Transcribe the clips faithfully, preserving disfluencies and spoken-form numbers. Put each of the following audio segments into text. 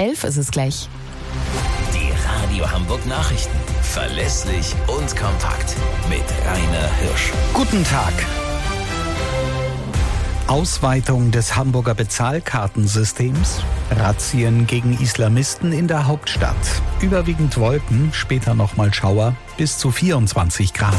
Elf ist es gleich. Die Radio Hamburg Nachrichten. Verlässlich und kompakt. Mit Rainer Hirsch. Guten Tag. Ausweitung des Hamburger Bezahlkartensystems, Razzien gegen Islamisten in der Hauptstadt, überwiegend Wolken, später nochmal Schauer, bis zu vierundzwanzig Grad.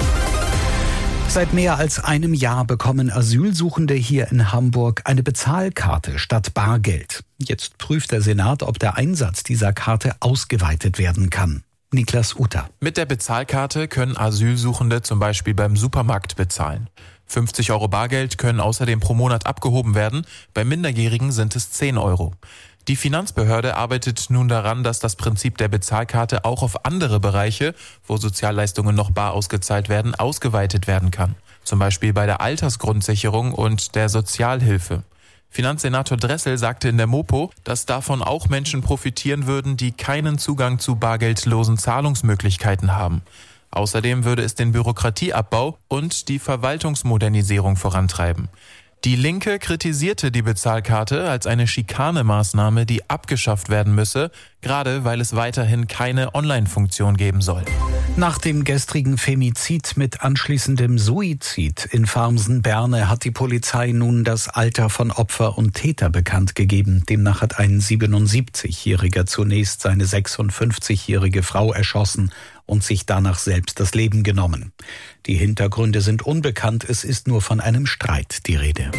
Seit mehr als einem Jahr bekommen Asylsuchende hier in Hamburg eine Bezahlkarte statt Bargeld. Jetzt prüft der Senat, ob der Einsatz dieser Karte ausgeweitet werden kann. Niklas Utter. Mit der Bezahlkarte können Asylsuchende zum Beispiel beim Supermarkt bezahlen. fünfzig Euro Bargeld können außerdem pro Monat abgehoben werden, bei Minderjährigen sind es zehn Euro. Die Finanzbehörde arbeitet nun daran, dass das Prinzip der Bezahlkarte auch auf andere Bereiche, wo Sozialleistungen noch bar ausgezahlt werden, ausgeweitet werden kann. Zum Beispiel bei der Altersgrundsicherung und der Sozialhilfe. Finanzsenator Dressel sagte in der Mopo, dass davon auch Menschen profitieren würden, die keinen Zugang zu bargeldlosen Zahlungsmöglichkeiten haben. Außerdem würde es den Bürokratieabbau und die Verwaltungsmodernisierung vorantreiben. Die Linke kritisierte die Bezahlkarte als eine Schikanemaßnahme, die abgeschafft werden müsse, gerade weil es weiterhin keine Online-Funktion geben soll. Nach dem gestrigen Femizid mit anschließendem Suizid in Farmsen-Berne hat die Polizei nun das Alter von Opfer und Täter bekannt gegeben. Demnach hat ein siebenundsiebzigjähriger zunächst seine sechsundfünfzigjährige Frau erschossen und sich danach selbst das Leben genommen. Die Hintergründe sind unbekannt, es ist nur von einem Streit die Rede.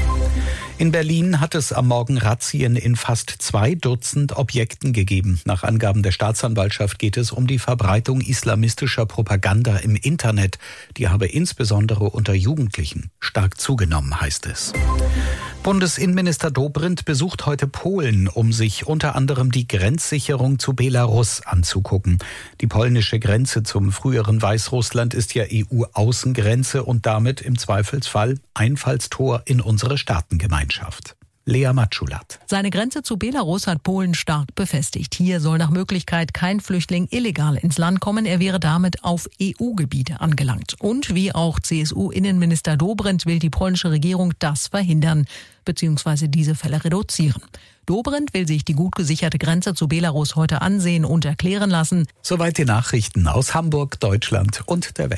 In Berlin hat es am Morgen Razzien in fast zwei Dutzend Objekten gegeben. Nach Angaben der Staatsanwaltschaft geht es um die Verbreitung islamistischer Propaganda im Internet. Die habe insbesondere unter Jugendlichen stark zugenommen, heißt es. Bundesinnenminister Dobrindt besucht heute Polen, um sich unter anderem die Grenzsicherung zu Belarus anzugucken. Die polnische Grenze zum früheren Weißrussland ist ja E U-Außengrenze und damit im Zweifelsfall Einfallstor in unsere Staatengemeinschaft. Lea Matschulat. Seine Grenze zu Belarus hat Polen stark befestigt. Hier soll nach Möglichkeit kein Flüchtling illegal ins Land kommen. Er wäre damit auf E U-Gebiete angelangt. Und wie auch C S U-Innenminister Dobrindt will die polnische Regierung das verhindern bzw. diese Fälle reduzieren. Dobrindt will sich die gut gesicherte Grenze zu Belarus heute ansehen und erklären lassen. Soweit die Nachrichten aus Hamburg, Deutschland und der Welt.